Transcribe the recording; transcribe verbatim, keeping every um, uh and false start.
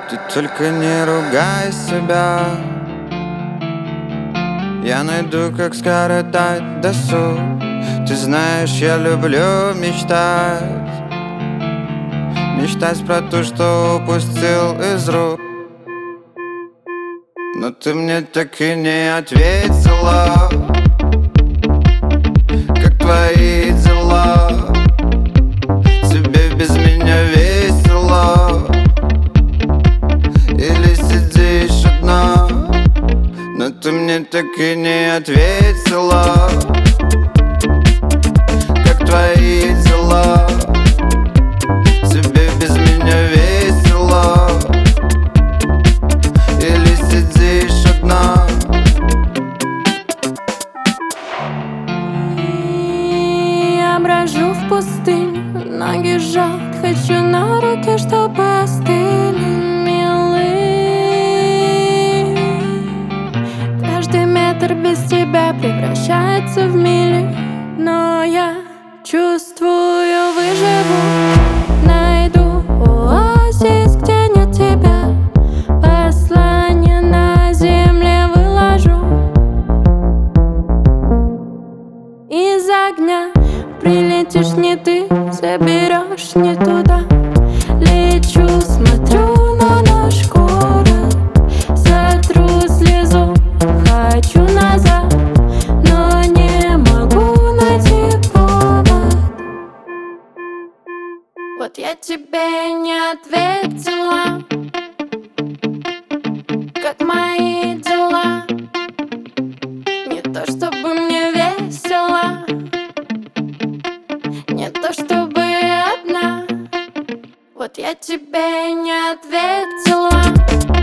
Ты только не ругай себя. Я найду, как скоротать досуг. Ты знаешь, я люблю мечтать. Мечтать про то, что упустил из рук. Но ты мне так и не ответила. Как твои дела? Тебе без меня весело? Или сидишь одна? Но ты мне так и не ответила. Как твои дела? Тебе без меня весело? Или сидишь одна? Я брожу в пустыне, ноги жжет, хочу на руки, чтобы остыли, милый. Каждый метр без тебя превращается в мили, но я чувствую, выживу. Найду оазис, где нет тебя. Послание на земле выложу. Из огня прилетишь не ты, заберешь не туда. Лечу, смотрю на наш город, сотру слезу, хочу назад, но не могу найти повод. Вот я тебе не ответила. Как мои дела? Не то чтобы мне весело, не то чтобы одна. Вот я тебе не ответила.